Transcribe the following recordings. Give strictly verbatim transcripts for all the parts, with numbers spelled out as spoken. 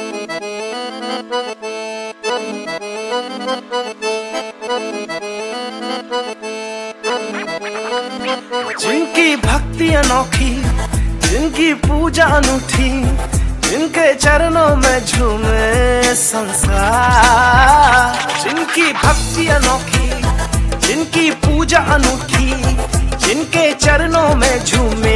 जिनकी भक्ति अनोखी, जिनकी पूजा अनूठी, जिनके चरणों में झूमे संसार। जिनकी भक्ति अनोखी, जिनकी पूजा अनूठी, जिनके चरणों में झूमे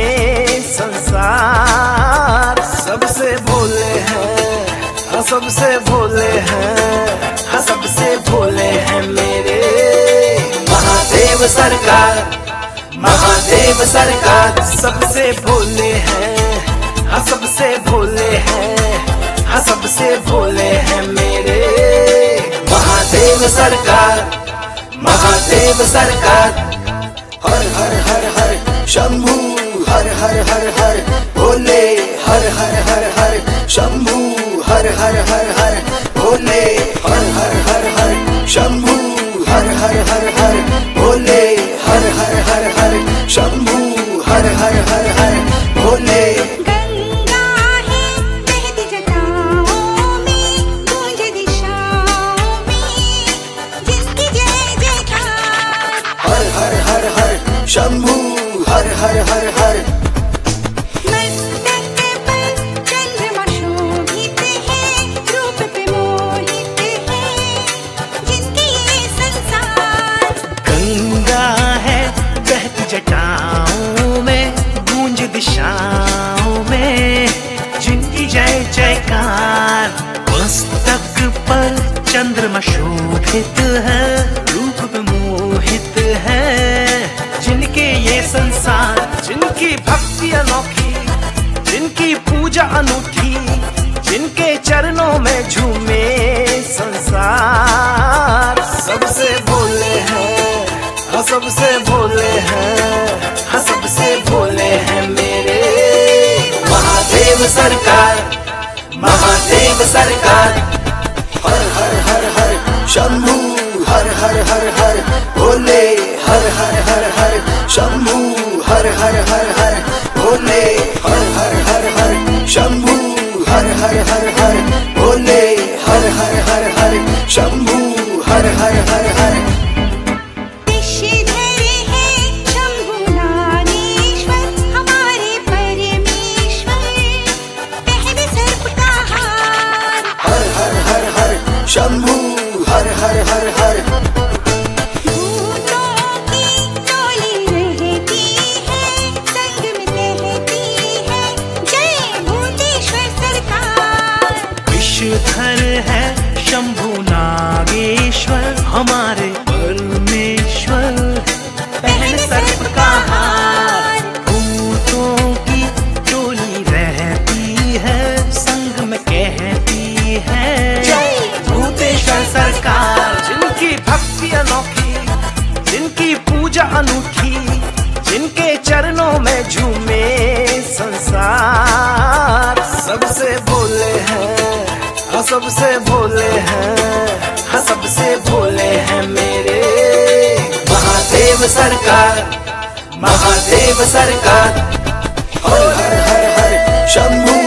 संसार। सबसे भोले हैं, हाँ सबसे भोले हैं, हाँ सबसे भोले हैं मेरे महादेव सरकार। महादेव सरकार सबसे भोले हैं, हाँ सबसे भोले हैं, हाँ सबसे भोले हैं मेरे महादेव सरकार। महादेव सरकार हर हर हर हर शंभू, हर हर हर हर भोले, हर हर हर हर शंभू, हर हर हर हर भोले, हर हर हर हर शंभू, हर हर हर हर भोले, हर हर हर हर शंभू, हर हर हर हर भोले। गंगा है बहती जटाओं में, गूंजे दिशाओं में, जिसकी जय जयकार। हर हर हर हर शंभू, हर हर हर हर। मस्तक पर चंद्रमा शोभित है, रूप पे मोहित है, जिनके ये संसार। गंगा है बहती जटाओं में, गूंज दिशाओं में, जिनकी जय जयकार। मस्तक पर चंद्रमा शोभित है, रूप पे मोहित है, जिनके ये संसार। जिनकी भक्ति अनोखी, जिनकी पूजा अनूठी, जिनके चरणों में झूमे संसार। सबसे भोले हैं, हाँ सबसे भोले हैं, हाँ सबसे भोले हैं मेरे महादेव सरकार। महादेव सरकार हर हर हर हर शंभू, हर हर हर हर भोले, हर हर हर हर शंभू, हर हर हर हर भोले, हर हर हर हर शंभू, हर हर हर हर भोले, हर हर हर हर शंभू, हर हर हर हर। ऋषिधर है शंभु नागेश्वर, हमारे परमेश्वर, पहले सर्प का हार। हर हर हर हर शंभू, हर हर हर हर। भूतों की टोली रहती है, संग में रहती है, जय भूतेश्वर सरकार। विषधर है शंभु नागेश्वर, हमारे परमेश्वर, पहले सर्प का हार। भूतों की टोली रहती है, संग में कहती है जय भूतेश्वर सरकार। जिनकी भक्ति अनोखी, जिनकी पूजा अनूठी, जिनके चरणों में झूमे संसार। सबसे भोले हैं, हाँ सबसे भोले हैं, हाँ सबसे भोले हैं मेरे महादेव सरकार। महादेव सरकार हर हर हर हर शंभू,